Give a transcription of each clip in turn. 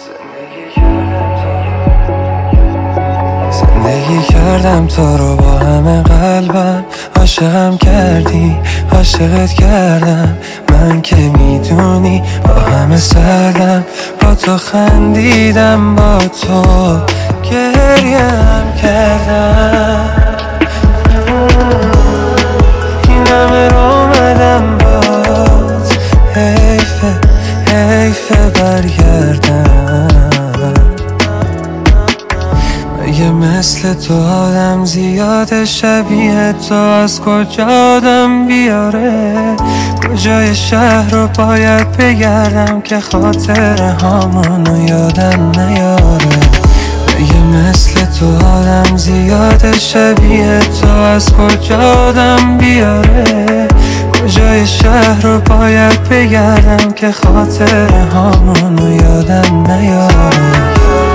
زندگی کردم تو رو با همه قلبم، عاشقم کردی عاشقت کردم، من که میدونی با همه سردم، با تو خندیدم با تو گریه هم کردم، این همه رو اومدم باز، حیفه برگردم. مگه مثل تو آدم زیاده شبیه تو از کجا آدم بیاره؟ کجای شهر رو باید بگردم که خاطره هامونو یادم نیاره؟ مگه مثل تو آدم زیاده شبیه تو از کجا آدم بیاره؟ کجای شهر رو باید بگردم که خاطره هامونو یادم نیاره؟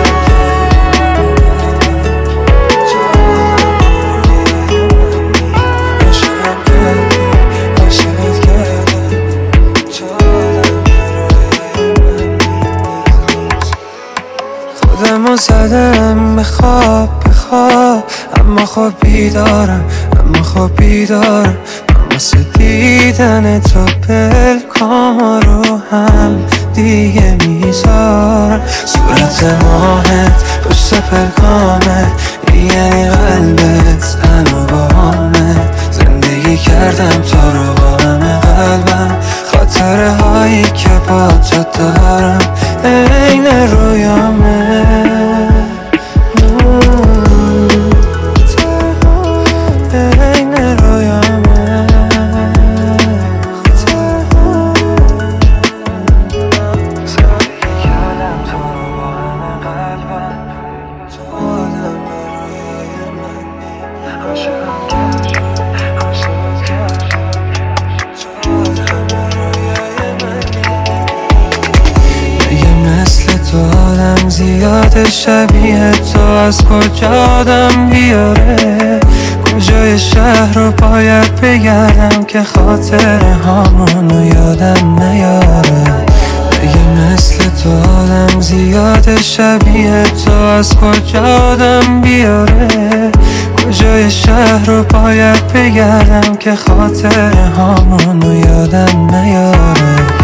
خودمو زدم به خواب اما خب بیدارم من واسه دیدن تو پلکام رو هم دیگه میذارم، صورت ماهت پشت پلکامت یعنی قلبت هنو با همه، زندگی کردم تو رو با همه قلبم، خاطره هایی که با تو دارم عین رویامه، زیاده شبیه تو از کجا آدم بیاره؟ کجای شهر رو باید بگردم که خاطره هامونو یادم نیاره؟ مگه مثل تو آدم زیاده شبیه تو از کجا آدم بیاره؟ کجای شهر رو باید بگردم که خاطره هامونو یادم نیاره؟